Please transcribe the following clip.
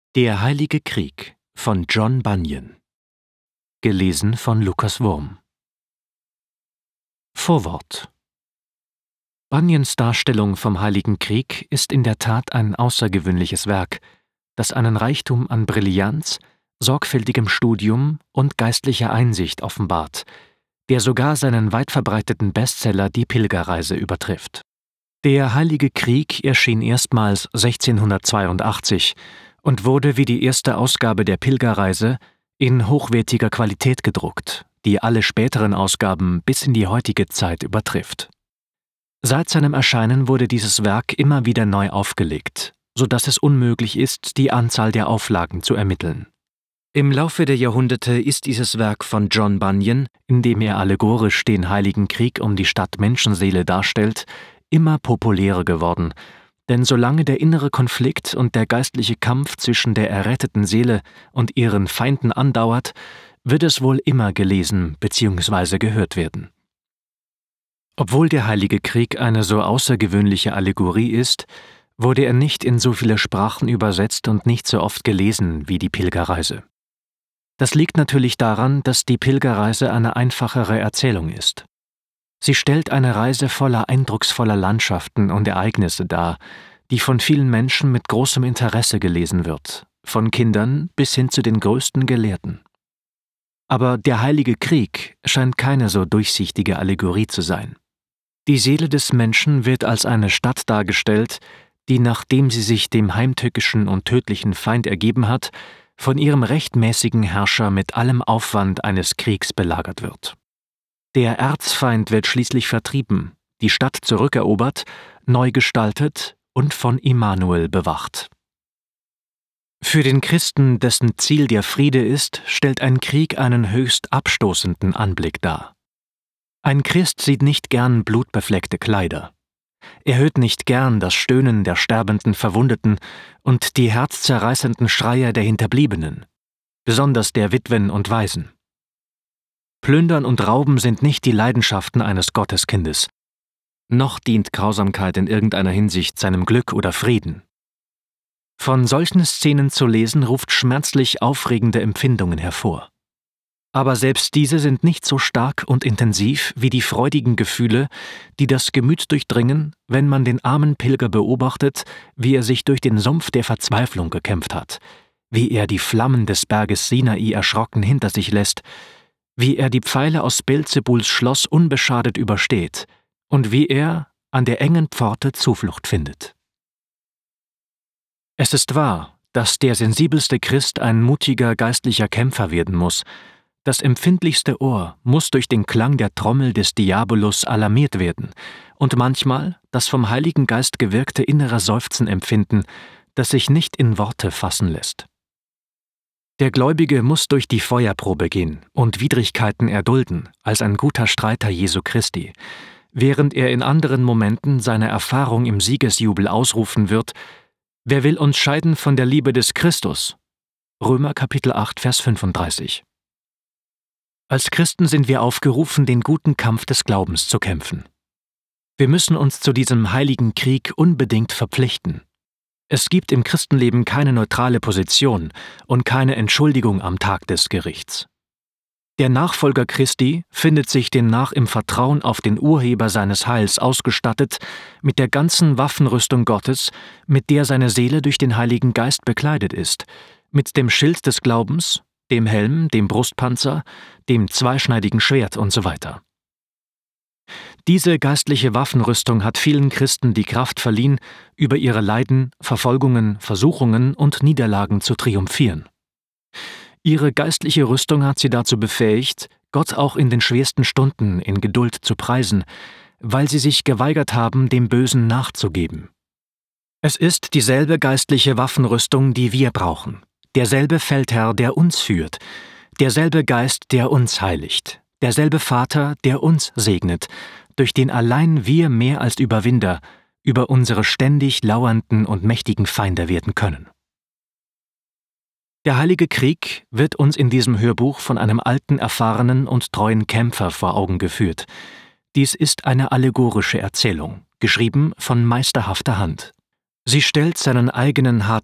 Der Heilige Krieg von John Bunyan. Gelesen von Lukas Wurm. Vorwort. Bunyans Darstellung vom Heiligen Krieg ist in der Tat ein außergewöhnliches Werk, das einen Reichtum an Brillanz, sorgfältigem Studium und geistlicher Einsicht offenbart, der sogar seinen weit verbreiteten Bestseller Die Pilgerreise übertrifft. Der Heilige Krieg erschien erstmals 1682 und wurde wie die erste Ausgabe der Pilgerreise in hochwertiger Qualität gedruckt, die alle späteren Ausgaben bis in die heutige Zeit übertrifft. Seit seinem Erscheinen wurde dieses Werk immer wieder neu aufgelegt, so dass es unmöglich ist, die Anzahl der Auflagen zu ermitteln. Im Laufe der Jahrhunderte ist dieses Werk von John Bunyan, in dem er allegorisch den Heiligen Krieg um die Stadt-Menschenseele darstellt, immer populärer geworden, denn solange der innere Konflikt und der geistliche Kampf zwischen der erretteten Seele und ihren Feinden andauert, wird es wohl immer gelesen bzw. gehört werden. Obwohl der Heilige Krieg eine so außergewöhnliche Allegorie ist, wurde er nicht in so viele Sprachen übersetzt und nicht so oft gelesen wie die Pilgerreise. Das liegt natürlich daran, dass die Pilgerreise eine einfachere Erzählung ist. Sie stellt eine Reise voller eindrucksvoller Landschaften und Ereignisse dar, die von vielen Menschen mit großem Interesse gelesen wird, von Kindern bis hin zu den größten Gelehrten. Aber der Heilige Krieg scheint keine so durchsichtige Allegorie zu sein. Die Seele des Menschen wird als eine Stadt dargestellt, die, nachdem sie sich dem heimtückischen und tödlichen Feind ergeben hat, von ihrem rechtmäßigen Herrscher mit allem Aufwand eines Kriegs belagert wird. Der Erzfeind wird schließlich vertrieben, die Stadt zurückerobert, neu gestaltet und von Immanuel bewacht. Für den Christen, dessen Ziel der Friede ist, stellt ein Krieg einen höchst abstoßenden Anblick dar. Ein Christ sieht nicht gern blutbefleckte Kleider. Er hört nicht gern das Stöhnen der sterbenden Verwundeten und die herzzerreißenden Schreie der Hinterbliebenen, besonders der Witwen und Waisen. Plündern und Rauben sind nicht die Leidenschaften eines Gotteskindes. Noch dient Grausamkeit in irgendeiner Hinsicht seinem Glück oder Frieden. Von solchen Szenen zu lesen, ruft schmerzlich aufregende Empfindungen hervor. Aber selbst diese sind nicht so stark und intensiv wie die freudigen Gefühle, die das Gemüt durchdringen, wenn man den armen Pilger beobachtet, wie er sich durch den Sumpf der Verzweiflung gekämpft hat, wie er die Flammen des Berges Sinai erschrocken hinter sich lässt, wie er die Pfeile aus Beelzebuls Schloss unbeschadet übersteht und wie er an der engen Pforte Zuflucht findet. Es ist wahr, dass der sensibelste Christ ein mutiger geistlicher Kämpfer werden muss. Das empfindlichste Ohr muss durch den Klang der Trommel des Diabolus alarmiert werden und manchmal das vom Heiligen Geist gewirkte innere Seufzen empfinden, das sich nicht in Worte fassen lässt. Der Gläubige muss durch die Feuerprobe gehen und Widrigkeiten erdulden, als ein guter Streiter Jesu Christi, während er in anderen Momenten seine Erfahrung im Siegesjubel ausrufen wird: Wer will uns scheiden von der Liebe des Christus? Römer Kapitel 8, Vers 35. Als Christen sind wir aufgerufen, den guten Kampf des Glaubens zu kämpfen. Wir müssen uns zu diesem heiligen Krieg unbedingt verpflichten. Es gibt im Christenleben keine neutrale Position und keine Entschuldigung am Tag des Gerichts. Der Nachfolger Christi findet sich demnach im Vertrauen auf den Urheber seines Heils ausgestattet mit der ganzen Waffenrüstung Gottes, mit der seine Seele durch den Heiligen Geist bekleidet ist, mit dem Schild des Glaubens, dem Helm, dem Brustpanzer, dem zweischneidigen Schwert usw. Diese geistliche Waffenrüstung hat vielen Christen die Kraft verliehen, über ihre Leiden, Verfolgungen, Versuchungen und Niederlagen zu triumphieren. Ihre geistliche Rüstung hat sie dazu befähigt, Gott auch in den schwersten Stunden in Geduld zu preisen, weil sie sich geweigert haben, dem Bösen nachzugeben. Es ist dieselbe geistliche Waffenrüstung, die wir brauchen, derselbe Feldherr, der uns führt, derselbe Geist, der uns heiligt, derselbe Vater, der uns segnet, durch den allein wir mehr als Überwinder über unsere ständig lauernden und mächtigen Feinde werden können. Der Heilige Krieg wird uns in diesem Hörbuch von einem alten, erfahrenen und treuen Kämpfer vor Augen geführt. Dies ist eine allegorische Erzählung, geschrieben von meisterhafter Hand. Sie stellt seinen eigenen harten